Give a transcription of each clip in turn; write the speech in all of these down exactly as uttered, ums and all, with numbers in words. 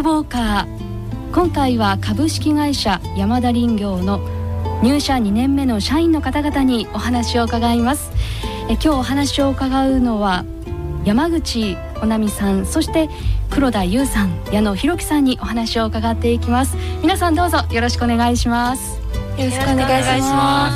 トウォーカー、今回は株式会社山田林業の入社にねんめの社員の方々にお話を伺います。え今日お話を伺うのは山口穂波さん、そして黒田優さん、矢野弘樹さんにお話を伺っていきます。皆さんどうぞよろしくお願いします。 よろしくお願いします。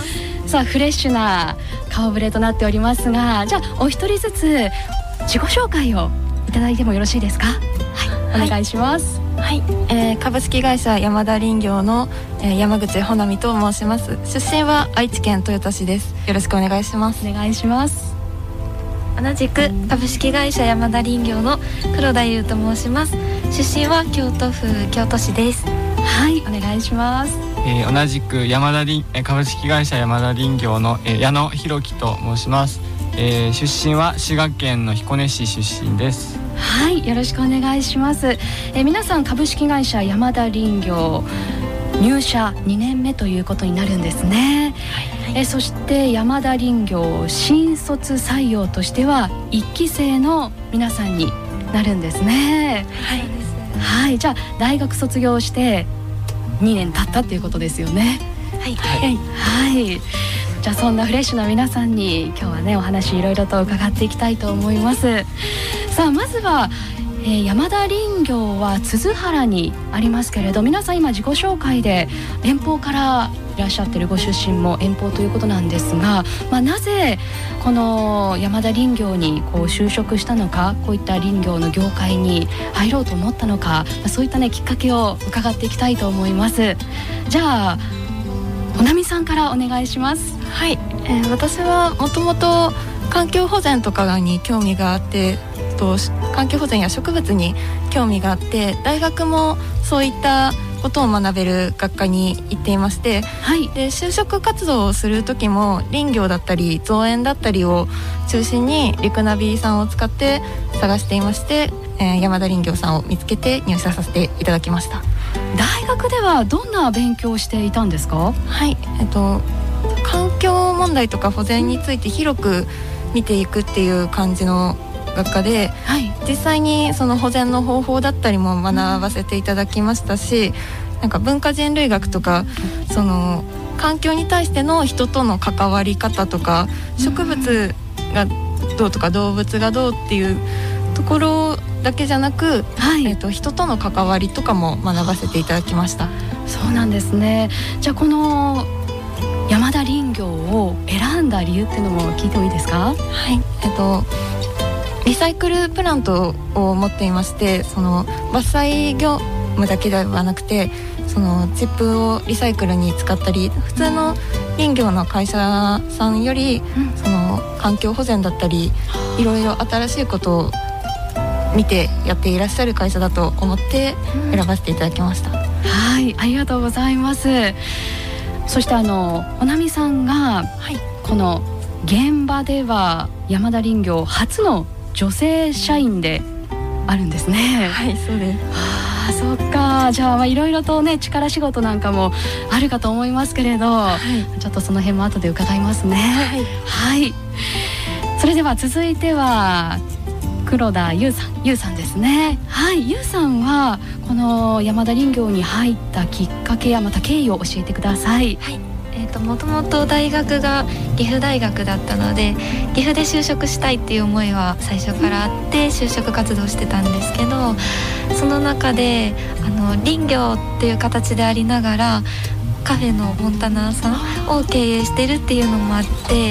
さあフレッシュな顔ぶれとなっておりますが、じゃあお一人ずつ自己紹介をいただいてもよろしいですか？はい、お願いします。 はい、えー、株式会社山田林業の、えー、山口穂波と申します。出身は愛知県豊田市です。よろしくお願いします。 お願いします。 同じく株式会社山田林業の黒田優と申します。出身は京都府京都市です。 はい、お願いします。 えー、同じく山田林株式会社山田林業の、えー、矢野弘樹と申します。えー、出身は滋賀県の彦根市出身です。 はい、よろしくお願いします。えー、皆さん株式会社山田林業入社にねんめということになるんですね。はいはい、えー、そして山田林業新卒採用としてはいっき生の皆さんになるんですね。 はい、 はい、じゃあ大学卒業してにねん経ったっていうことですよね。 はいはい、はい、じゃあそんなフレッシュな皆さんに今日はねお話いろいろと伺っていきたいと思います。さあまずは、えー、山田林業は鈴原にありますけれど、皆さん今自己紹介で遠方からいらっしゃってるご出身も遠方ということなんですが、まあ、なぜこの山田林業にこう就職したのか、こういった林業の業界に入ろうと思ったのか、まあ、そういったねきっかけを伺っていきたいと思います。じゃあ穂波さんからお願いします。 はい、えー、私はもともと環境保全とかに興味があって、と環境保全や植物に興味があって、大学もそういったことを学べる学科に行っていまして、はい、で就職活動をする時も林業だったり造園だったりを中心にリクナビさんを使って探していまして、えー、山田林業さんを見つけて入社させていただきました。 大学ではどんな勉強をしていたんですか？ はい、えっと、環境問題とか保全について広く見ていくっていう感じの学科で、はい、実際にその保全の方法だったりも学ばせていただきましたし、なんか文化人類学とかその環境に対しての人との関わり方とか、植物がどうとか動物がどうっていうところだけじゃなく、はい、えーと、人との関わりとかも学ばせていただきました。 そうなんですね。じゃあこの山田林業を選んだ理由っていうのも聞いてもいいですか？ はい、えっとリサイクルプラントを持っていまして、その伐採業務だけではなくて、そのチップをリサイクルに使ったり、普通の林業の会社さんより、うん、その環境保全だったりいろいろ新しいことを見てやっていらっしゃる会社だと思って選ばせていただきました。うん、 はい、ありがとうございます。そしてあの穂波さんが、はい、この現場では山田林業初の女性社員であるんですね。 はい、そうです。 あ、そっか。じゃあいろいろとね力仕事なんかもあるかと思いますけれど、はい、ちょっとその辺も後で伺いますね。はい、はい、それでは続いては黒田優さん、優さんですね。はい、優さんはこの山田林業に入ったきっかけやまた経緯を教えてください。 はい、えーと、もともと大学が岐阜大学だったので、岐阜で就職したいっていう思いは最初からあって就職活動してたんですけど、その中であの林業っていう形でありながらカフェのモンタナーさんを経営してるっていうのもあって、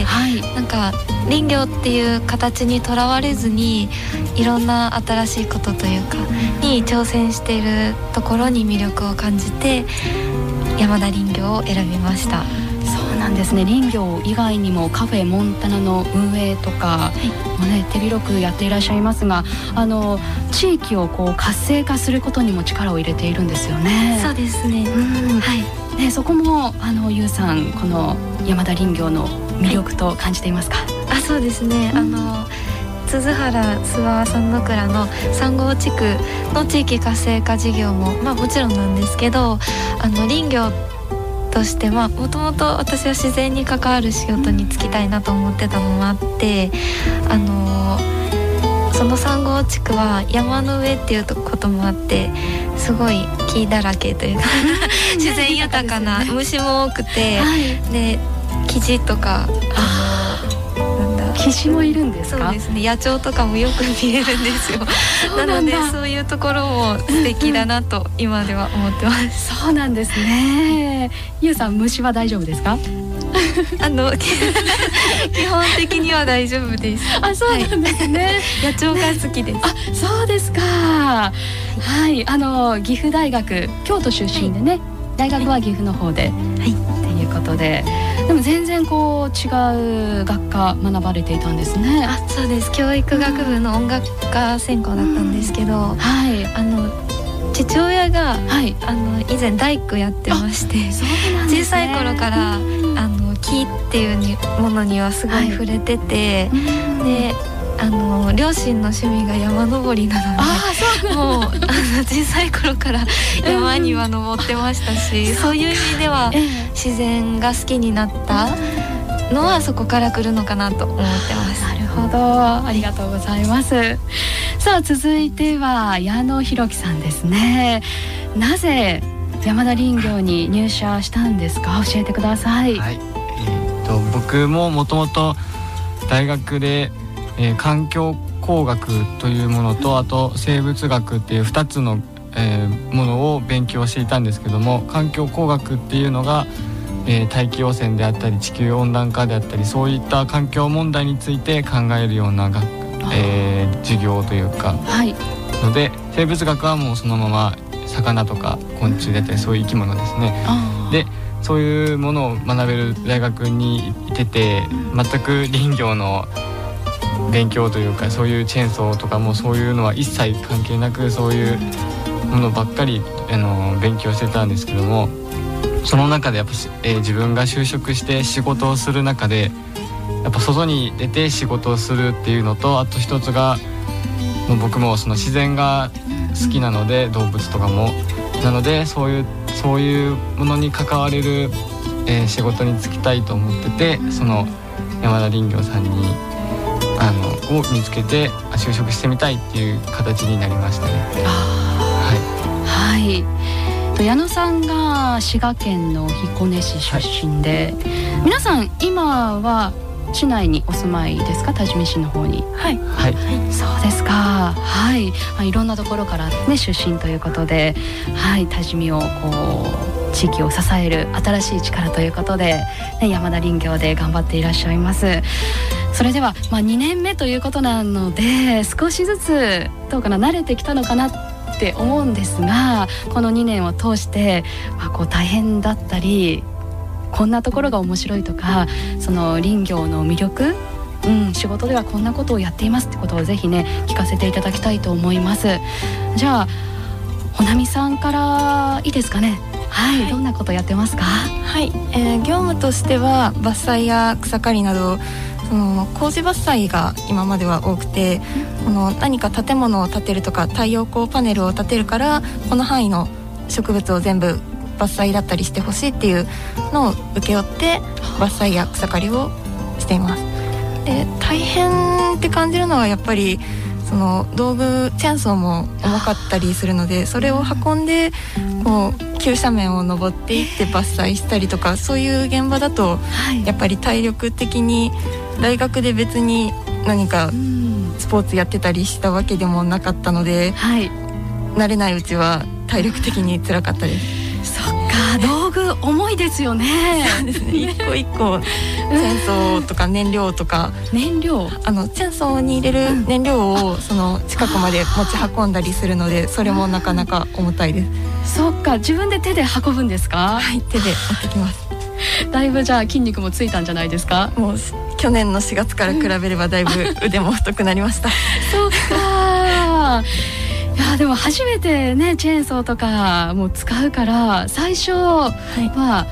はい、なんか林業っていう形にとらわれずにいろんな新しいことというかに挑戦しているところに魅力を感じて山田林業を選びました。 そうなんですね。林業以外にもカフェモンタナの運営とかも、ね、手広くやっていらっしゃいますが、あの地域をこう活性化することにも力を入れているんですよね。 そうですね、うん、はい、 ね、そこもあのゆうさんこの山田林業の魅力と感じていますか？ はい、あ、そうですね、うん、あの鈴原諏訪三の倉のさん号地区の地域活性化事業も、まあ、もちろんなんですけど、あの林業としてはもともと私は自然に関わる仕事に就きたいなと思ってたのもあって、あのそそのさん号地区は山の上っていうこともあってすごい木だらけというか自然豊かな虫も多くて、はい、でキジとかあのなんだキジもいるんですか？ そうですね、野鳥とかもよく見えるんですよな, なのでそういうところも素敵だなと今では思ってますそうなんですね。ゆうさん虫は大丈夫ですか？ あの基本的には大丈夫です。 あ、そうなんですね。 野鳥が好きです。 あ、そうですか。はい、あの岐阜大学京都出身でね、はい、大学は岐阜の方で、はい、っていうことで、でも全然こう違う学科学ばれていたんですね。 あ、そうです。教育学部の音楽科専攻だったんですけど、うん、はい、あの父親が、はい、あの以前大工やってまして、そうなんですね、小さい頃からあの木っていうものにはすごい触れてて、はい、であの両親の趣味が山登りなので、あ、そうもうあの小さい頃から山には登ってましたし、うん、そういう意味では自然が好きになったのはそこから来るのかなと思ってます。 なるほど、ありがとうございます。さあ続いては矢野弘樹さんですね。なぜ山田林業に入社したんですか？教えてください。はい、 えー、と僕ももともと大学で、えー、環境工学というものとあと生物学っていうふたつの、えー、ものを勉強していたんですけども、環境工学っていうのが、えー、大気汚染であったり地球温暖化であったりそういった環境問題について考えるような学、えー、授業というか、はい、ので生物学はもうそのまま魚とか昆虫であったりそういう生き物ですね。でそういうものを学べる大学にいてて、全く林業の勉強というかそういうチェーンソーとかもそういうのは一切関係なくそういうものばっかりあの勉強してたんですけども、その中でやっぱ、えー、自分が就職して仕事をする中でやっぱ外に出て仕事をするっていうのと、あと一つがもう僕もその自然が好きなので、動物とかもなのでそういうそういうものに関われる、えー、仕事に就きたいと思ってて、その山田林業さんにあのを見つけて就職してみたいっていう形になりましたね。 はい、はい、矢野さんが滋賀県の彦根市出身で、はい、皆さん今は市内にお住まいですか？多治見市の方に。はい、はい、そうですか。はい、まあ、いろんなところからね出身ということで、はい、多治見をこう地域を支える新しい力ということで、ね、山田林業で頑張っていらっしゃいます。それでは、まあ、にねんめということなので少しずつどうかな慣れてきたのかなって思うんですが、このにねんを通して、まあ、こう大変だったりこんなところが面白いとか、その林業の魅力、うん、仕事ではこんなことをやっていますってことをぜひね聞かせていただきたいと思います。じゃあほなみさんからいいですかね。はい、はい、どんなことやってますか？ はい、えー、業務としては伐採や草刈りなどその工事伐採が今までは多くて、この何か建物を建てるとか太陽光パネルを建てるからこの範囲の植物を全部伐採だったりしてほしいっていうのを受け負って伐採や草刈りをしています。で大変って感じるのはやっぱりその道具チェーンソーも重かったりするので、それを運んでこう急斜面を登っていって伐採したりとか、そういう現場だとやっぱり体力的に大学で別に何かスポーツやってたりしたわけでもなかったので、はい、慣れないうちは体力的に辛かったです。 そっか、道具重いですよね。 そうですね、一個一個チェーンソーとか燃料とか、 燃料あのチェーンソーに入れる燃料をその近くまで持ち運んだりするので、それもなかなか重たいです。 そっか、自分で手で運ぶんですか？ はい、手で持ってきます。 だいぶじゃあ筋肉もついたんじゃないですか？ もう去年のしがつから比べればだいぶ腕も太くなりました。 そっかいやでも初めてねチェーンソーとかも使うから最初は、はい、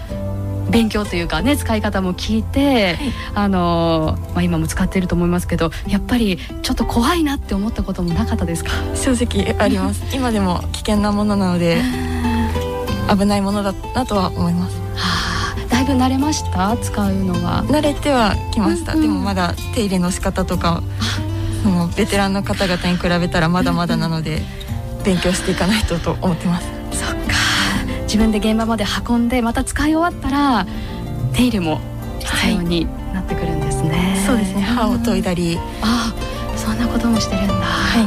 勉強というかね使い方も聞いて、はい、あのまあ、今も使っていると思いますけど、やっぱりちょっと怖いなって思ったこともなかったですか？ 正直あります。今でも危険なものなので危ないものだなとは思います。 はあ、だいぶ慣れました？使うのは慣れてはきました、うんうん、でもまだ手入れの仕方とかそのベテランの方々に比べたらまだまだなので、勉強していかないとと思ってます。 そっか、自分で現場まで運んでまた使い終わったら手入れも必要になってくるんですね、はい、 そうですね、刃を研いだり、 ああ、そんなこともしてるんだ、はい、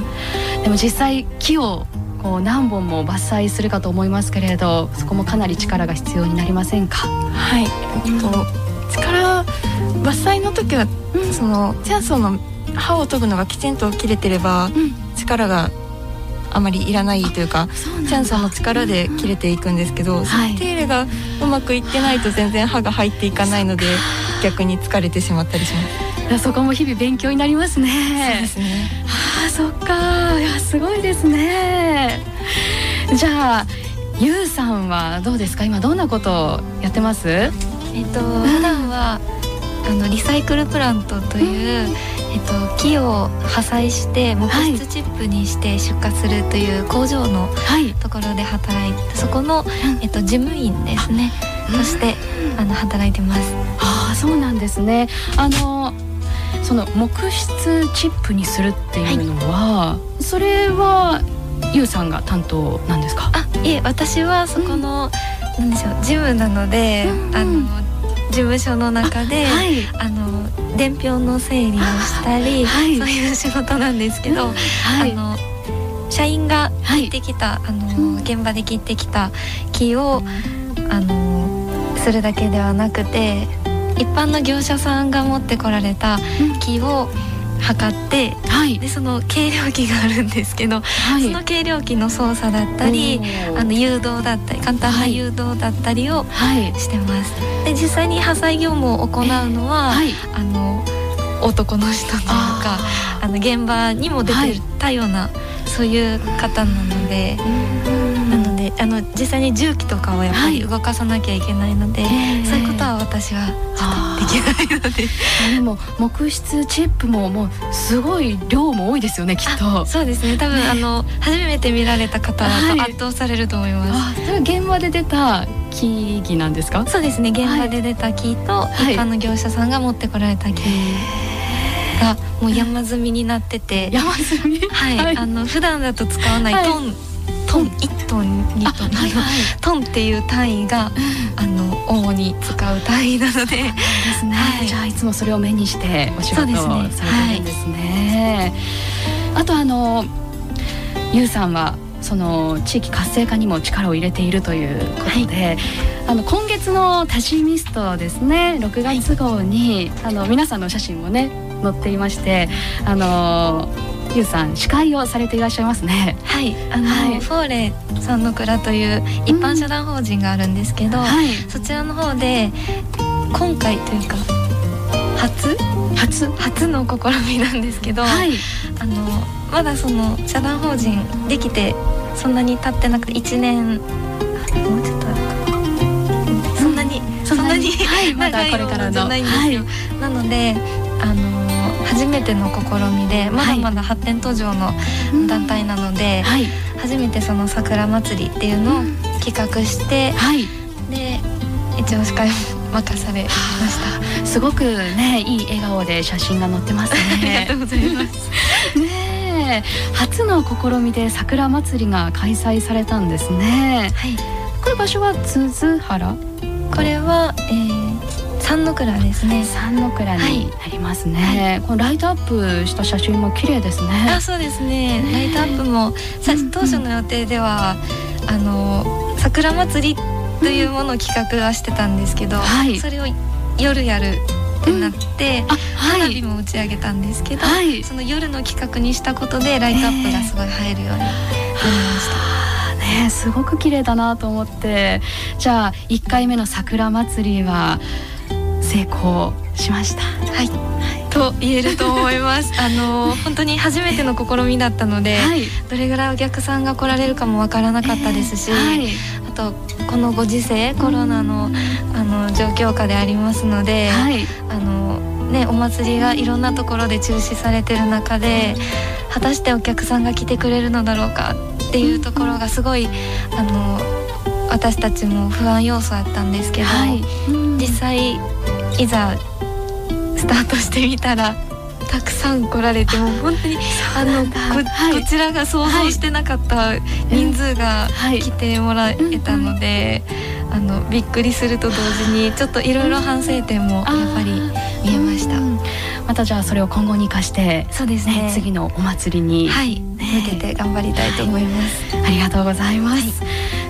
でも実際木をこう何本も伐採するかと思いますけれど、そこもかなり力が必要になりませんか？ はい、えっと、力伐採の時は、うん、そのチェーンソーの刃を研ぐのがきちんと切れてれば、うん、力があまりいらないというか、チェーンソーの力で切れていくんですけど、うん、その手入れがうまくいってないと全然刃が入っていかないので、逆に疲れてしまったりします。 いや、そこも日々勉強になりますね。 そうですね。 はあ、そっか、いや、すごいですね。じゃあゆうさんはどうですか？今どんなことをやってます？えっと普段はあのリサイクルプラントという、うん、えっと、木を破砕して木質チップにして出荷するという工場のところで働いて、はい、そこの、えっと、事務員ですね、としてあの働いてます。 ああ、そうなんですね。あのその木質チップにするっていうのは、はい、それはゆうさんが担当なんですか？ あ、いえ、私はそこの、うん、なんでしょう、事務なので、うんうん、あの事務所の中で あ、はい、あの伝票の整理をしたり、はい、そういう仕事なんですけど、うん、はい、あの社員が切ってきた、はい、あの現場で切ってきた木を、あのするだけではなくて、一般の業者さんが持ってこられた木を測って、はい、でその計量器があるんですけど、はい、その計量器の操作だったり、あの誘導だったり、簡単な誘導だったりをしてます、はい、で実際に破砕業務を行うのは、はい、あの男の人というか、ああの現場にも出てたような、はい、そういう方なので、なのであの実際に重機とかをやっぱり動かさなきゃいけないので、はい、そういうことは私はちょっとできないので。 でも木質チップももうすごい量も多いですよね、きっと。 そうですね、多分、ね、あの初めて見られた方だと圧倒されると思います、はい、 あ、それは現場で出た木々なんですか？ そうですね、現場で出た木と、はい、一般の業者さんが持ってこられた木がもう山積みになってて、 山積み、 はい、はい、あの普段だと使わないトン、はい、トンいちトンにトン、はいはい、トンっていう単位が、うん、あの主に使う単位なので、 ですね、はい、じゃあいつもそれを目にしてお仕事をされてるんですね、はい、あとあのゆうさんはその地域活性化にも力を入れているということで、はい、あの今月のタジミストですね、ろくがつ号に、はい、あの皆さんの写真もね載っていまして、あのゆうさん司会をされていらっしゃいますね。 はい、あの、はい、フォーレ三の蔵という一般社団法人があるんですけど、うん、はい、そちらの方で今回というか初初初の試みなんですけど、はい、あのまだその社団法人できてそんなに経ってなくていちねん、もうちょっとあるかな、そんなに、うん、そんなに、はい、 まだこれからのじゃないんですよ、はい、 なのであの初めての試みで、まだまだ発展途上の団体なので、はい、初めてその桜祭りっていうのを企画して、はい、で一応司会を任されました。 すごくね、いい笑顔で写真が載ってますね。 ありがとうございますねえ、初の試みで桜祭りが開催されたんですね、はい、これ場所は鈴原？ これは、えー三の蔵ですね。 三の蔵になりますね、はい、このライトアップした写真も綺麗ですね。 あ、そうですね、ライトアップも当初の予定では、うん、あの桜祭りというものを企画はしてたんですけど、うん、はい、それを夜やるってなって、うん、あ、はい、花火も打ち上げたんですけど、はい、その夜の企画にしたことでライトアップがすごい映えるようになりました、 ね、すごく綺麗だなと思って。じゃあいっかいめの桜祭りは成功しました。 はい、はい、と言えると思います。あの本当に初めての試みだったので、はい、どれぐらいお客さんが来られるかもわからなかったですし、えーはい、あとこのご時世コロナの、あの状況下でありますので、はい、あのね、お祭りがいろんなところで中止されてる中で、果たしてお客さんが来てくれるのだろうかっていうところがすごい、あの私たちも不安要素だったんですけど、はい、実際いざスタートしてみたらたくさん来られて、もう本当にあの こ, はい、 こちらが想像してなかった人数が来てもらえたので、あのびっくりすると同時にちょっといろいろ反省点もやっぱり見えました。 またじゃあそれを今後に生かして、 そうですね、 次のお祭りに、 はい、向けて頑張りたいと思います、 はい、ありがとうございます、はい、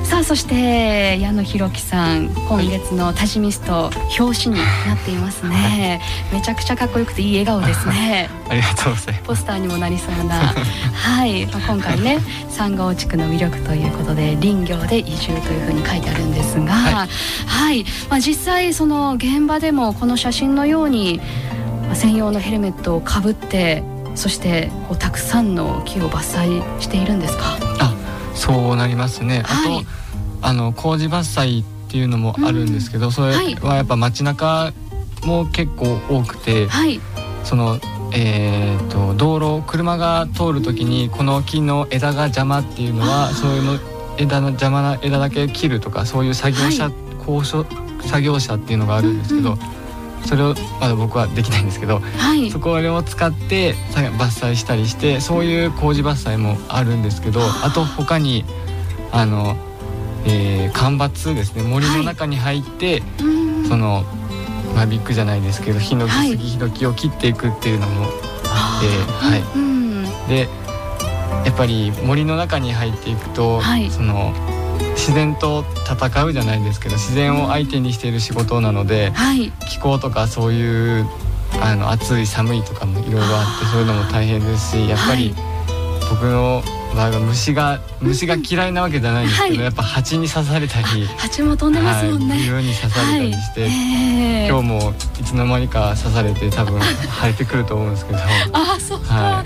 さあそして矢野弘樹さん、今月のタジミスト表紙になっていますね、はい、めちゃくちゃかっこよくていい笑顔ですねありがとうございます。 ポスターにもなりそうなはい、まあ、今回ね三郷地区の魅力ということで林業で移住というふうに書いてあるんですが、はい、はい、まあ、実際その現場でもこの写真のように専用のヘルメットをかぶって、そしてこうたくさんの木を伐採しているんですか？ あ、そうなりますね、 はい、 あとあの工事伐採っていうのもあるんですけど、うん、それはやっぱ街中も結構多くて、はい、そのえー、と道路車が通るときにこの木の枝が邪魔っていうのは、そういうの枝の邪魔な枝だけ切るとか、そういう作業者、はい、高所作業者っていうのがあるんですけど、うんうん、それをまだ僕はできないんですけど、はい、そこを使って伐採したりして、そういう工事伐採もあるんですけど、あと他にあの、えー、間伐ですね、森の中に入って、はい、その間引くじゃないですけど、ヒノキ、スギ、ヒノキを切っていくっていうのもあって、はい、うん、でやっぱり森の中に入っていくと、はい、その自然と戦うじゃないですけど、自然を相手にしている仕事なので、はい、気候とかそういうあの暑い寒いとかもいろいろあって、そういうのも大変ですし、やっぱり僕の場合は虫が虫が嫌いなわけじゃないんですけど、はい、やっぱ蜂に刺されたり、 蜂も飛んでますもんね、 はい、冬に刺されたりして、はい、今日もいつの間にか刺されて多分生えてくると思うんですけどあ、そうか、はい、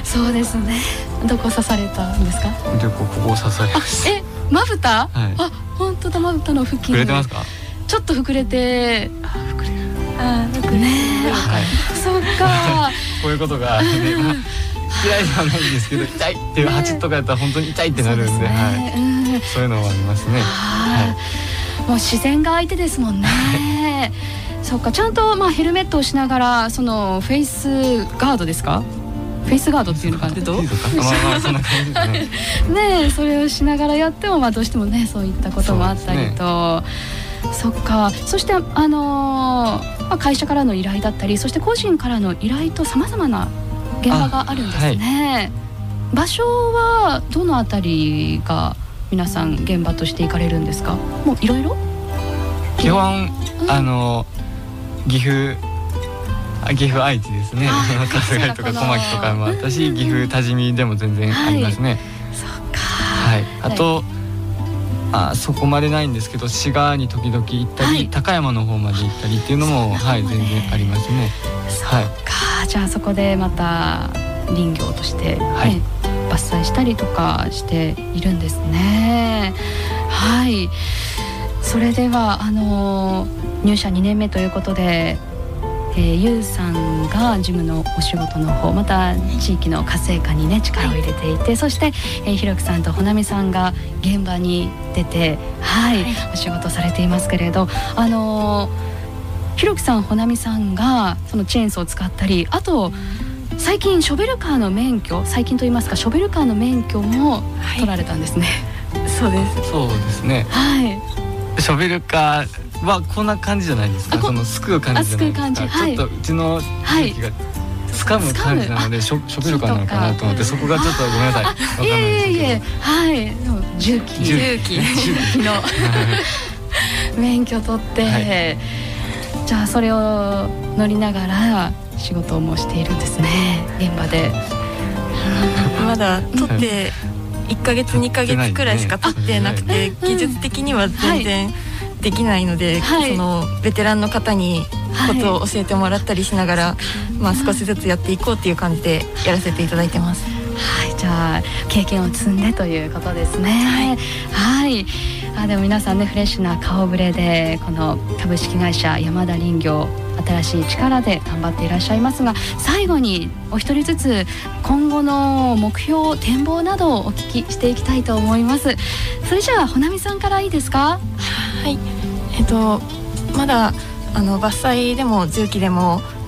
そうですね。どこ刺されたんですか？ でここ刺されました。 え、まぶた？ はい、 あ、本当だ、まぶたの付近膨れてますか？ ちょっと膨れて、 あ、膨れる、 あ、膨れね、はい、そっかこういうことが、ね、まあ嫌いではないんですけど、痛いっていう蜂とかやったら本当に痛いってなるんで、そうですね、はい、うん、そういうのはありますね。はい、もう自然が相手ですもんねそうか、ちゃんとまあヘルメットをしながら、そのフェイスガードですか？フェイスガードっていうのかな、どう？まあまあそんな感じですねね、それをしながらやっても、まあどうしてもね、そういったこともあったりと、 そ,、ね、そっか。そしてあのーまあ、会社からの依頼だったり、そして個人からの依頼とさまざまな現場があるんですね、はい、場所はどのあたりが皆さん現場として行かれるんですか？もういろいろ基本、うん、あの岐阜岐阜愛知ですね、春日井とか小牧とかもあったし、岐阜多治見でも全然ありますね、はい、 そっか、 はい、あと、はい、あそこまでないんですけど、滋賀に時々行ったり、はい、高山の方まで行ったりっていうのも、はい、全然ありますね。 そっか、はい、じゃあそこでまた林業として、ね、はい、伐採したりとかしているんですね。はい、それではあの入社にねんめということで、えー、ゆうさんが事務のお仕事の方、また地域の活性化にね力を入れていて、はい、そして、えー、ひろきさんとほなみさんが現場に出て、はい、はい、お仕事されていますけれど、あのー、ひろきさんほなみさんがそのチェーンソーを使ったり、あと最近ショベルカーの免許、最近と言いますかショベルカーの免許も取られたんですね、 はい、そうです、 そうですね、 はい、 ショベルカーはこんな感じじゃないですか。そのすくう感じじゃないですか。はい、ちょっとうちの地域が掴む感じなので、ショ、ショベルカーなのかなと思って、そこがちょっとごめんなさい。わかんないですけど。いえいえ、はい、でも重機重機重機の免許取って、はい、じゃあそれを乗りながら仕事もしているんですね、現場で。 まだ取っていっかげつにかげつくらいしか取ってなくて、技術的には全然、はい、できないので、はい、そのベテランの方にコツを教えてもらったりしながら、はい、まあ、少しずつやっていこうっていう感じでやらせていただいてます。 はい、じゃあ経験を積んでということですね。はい、はい、あでも皆さんね、フレッシュな顔ぶれでこの株式会社山田林業新しい力で頑張っていらっしゃいますが、最後にお一人ずつ今後の目標展望などをお聞きしていきたいと思います。それじゃあほなみさんからいいですか？ はい、えっとまだあの伐採でも重機でも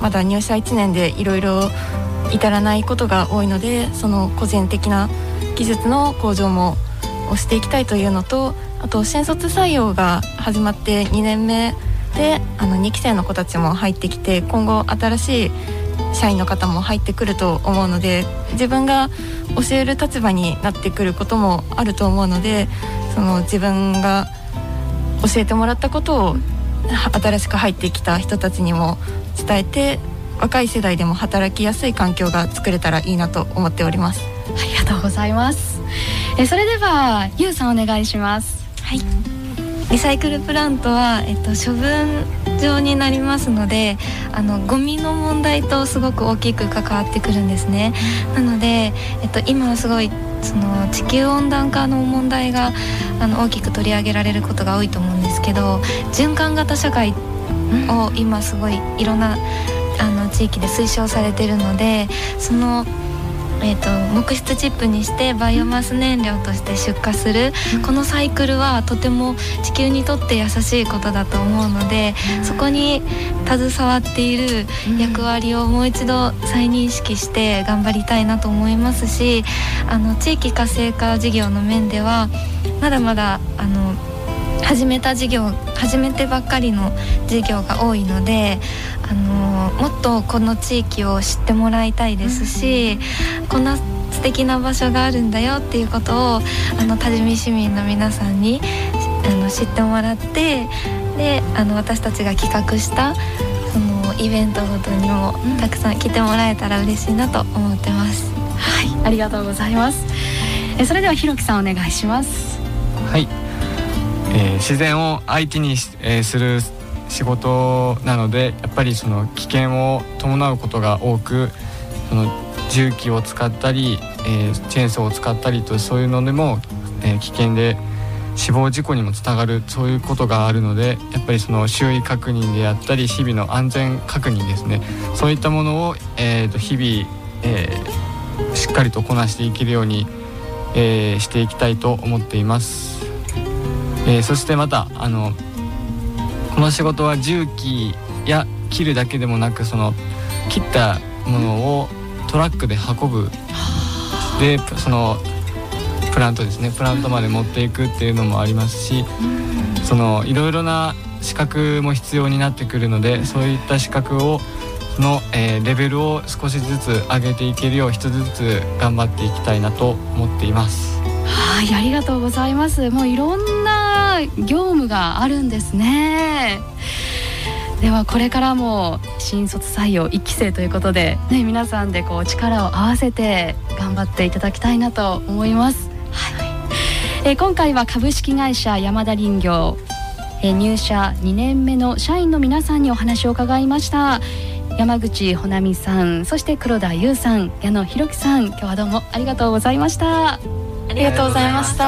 まだ入社いちねんでいろいろ至らないことが多いので、その個人的な技術の向上もをしていきたいというのと、あと新卒採用が始まってにねんめであのにき生の子たちも入ってきて、今後新しい社員の方も入ってくると思うので、自分が教える立場になってくることもあると思うので、その自分が教えてもらったことを新しく入ってきた人たちにも伝えて、若い世代でも働きやすい環境が作れたらいいなと思っております。 ありがとうございます。えそれではゆうさんお願いします。 はい、リサイクルプラントは、えっと、処分場になりますので、あのゴミの問題とすごく大きく関わってくるんですね。なので、えっと、今はすごいその地球温暖化の問題があの大きく取り上げられることが多いと思うんですけど、循環型社会を今すごいいろんなあの地域で推奨されているので、そのえー、と木質チップにしてバイオマス燃料として出荷する、うん、このサイクルはとても地球にとって優しいことだと思うので、うん、そこに携わっている役割をもう一度再認識して頑張りたいなと思いますし、あの地域活性化事業の面ではまだまだあの始めた事業始めてばっかりの事業が多いので、あのもっとこの地域を知ってもらいたいですし、うん、こんな素敵な場所があるんだよっていうことをあの多治見市民の皆さんにあの知ってもらって、であの私たちが企画したそのイベントごとにもたくさん来てもらえたら嬉しいなと思ってます。 はい、ありがとうございます。えそれではひろきさんお願いします。 はい、えー、自然を相手に、えー、する仕事なので、やっぱりその危険を伴うことが多く、その重機を使ったり、えー、チェーンソーを使ったりと、そういうのでも、えー、危険で死亡事故にもつながる、そういうことがあるので、やっぱりその周囲確認であったり日々の安全確認ですね、そういったものを、えー、と日々、えー、しっかりとこなしていけるように、えー、していきたいと思っています。えー、そしてまたあのこの仕事は重機や切るだけでもなく、その切ったものをトラックで運ぶ、でそのプラントですねプラントまで持っていくっていうのもありますし、そのいろいろな資格も必要になってくるので、そういった資格をの、えー、レベルを少しずつ上げていけるよう一つずつ頑張っていきたいなと思っています。 はい、ありがとうございます。もういろんな業務があるんですね。ではこれからも新卒採用いっき生ということで、ね、皆さんでこう力を合わせて頑張っていただきたいなと思います。はい、えー、今回は株式会社山田林業、えー、入社にねんめの社員の皆さんにお話を伺いました。山口穂波さん、そして黒田優さん、矢野弘樹さん、今日はどうもありがとうございました。 ありがとうございました。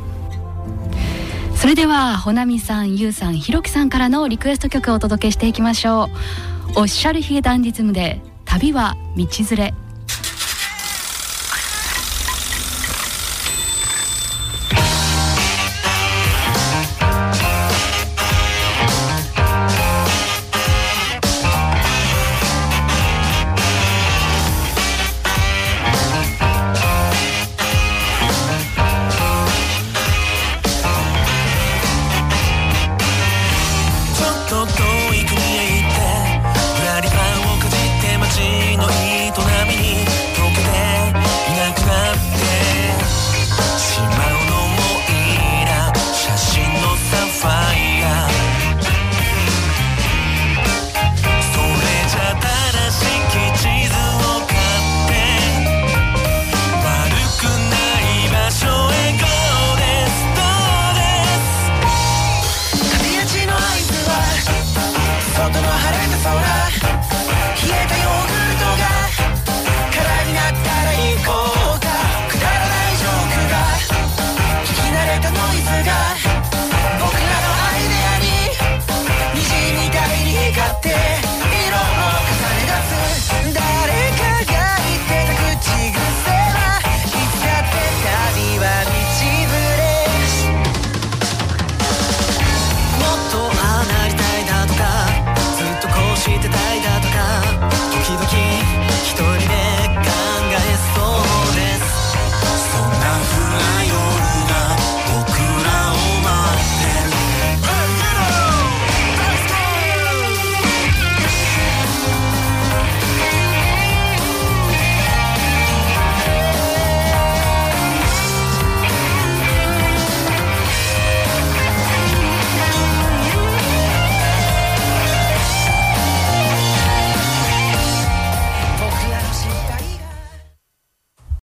それでは穂波さん、優さん、弘樹さんからのリクエスト曲をお届けしていきましょう。オフィシャルヒゲダンディズムで旅は道連れ。